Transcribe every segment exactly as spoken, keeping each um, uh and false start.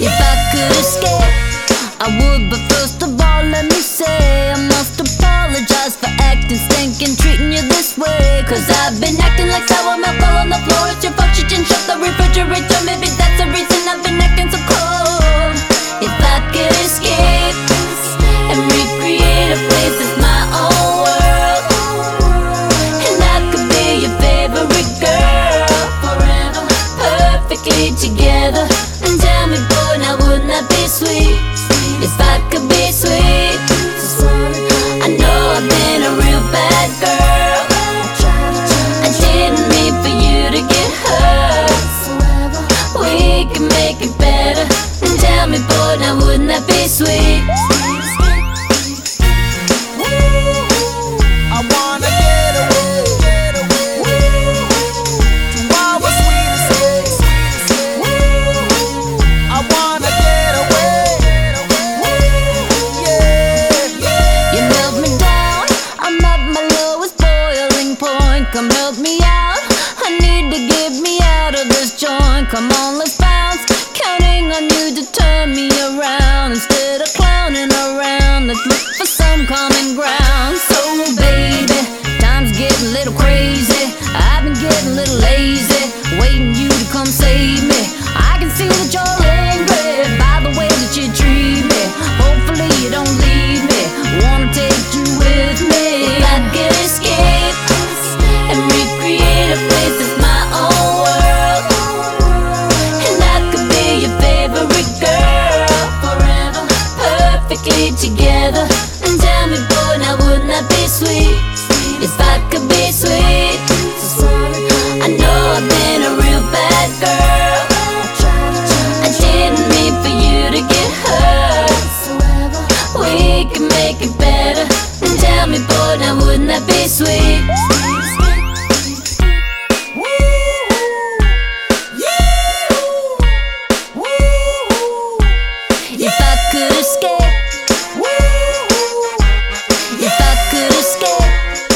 If I could escape, I would, but first of all let me say I must apologize for acting stinking, treating you this way. Cause I've been acting like sour milk all on the floor. It's your fault you didn't shut the refrigerator. Maybe that's the reason I've been acting so cold. If I could escape and recreate a place that's my own world, and I could be your favorite girl forever, perfectly together. And tell me, boy, now wouldn't that be sweet? If I could be sweet. I know I've been a real bad girl. I didn't mean for you to get hurt. We can make it better. And tell me, boy, now wouldn't that be sweet? I wanna get away, get away to our sweet escape. I wanna get away, yeah. You held me down, I'm at my lowest boiling point. Come help me out, I need to get me out of this joint. Come on, let's bounce, counting on you to turn me around. Instead of clowning around, let's look for some common ground. So baby, time's getting a little crazy. I've been getting a little lazy, waiting you to come save me. I can see that you're angry by the way that you treat me. Hopefully you don't leave me, wanna take you with me. If I could escape and recreate a place that's my own world, and I could be your favorite girl forever, perfectly together. And tell me, boy, now wouldn't that be sweet? If I could be sweet. I know I've been a real bad girl. I didn't mean for you to get hurt. We can make it better. And tell me, boy, now wouldn't that be sweet? If I could escape, if I could escape,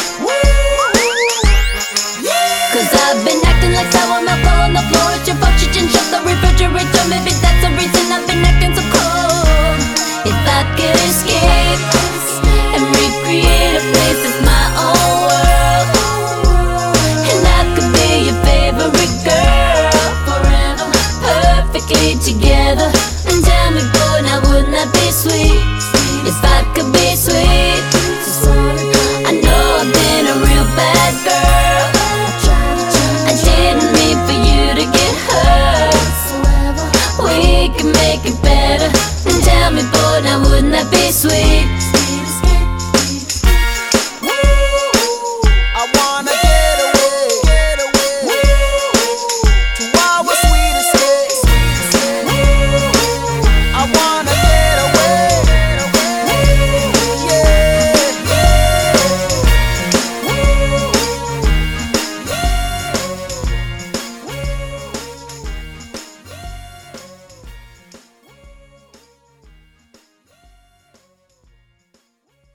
cause I've been acting like sour milk all on the floor. It's your fault you didn't shut the refrigerator. Maybe that's the reason I've been acting so cold. If I could escape and recreate a place that's my own world, and I could be your favorite girl forever, perfectly together. And tell me, boy, now wouldn't that be sweet? If I could be sweet. I know I've been a real bad girl. I didn't mean for you to get hurt. We can make it better. And tell me, boy, now wouldn't that be sweet?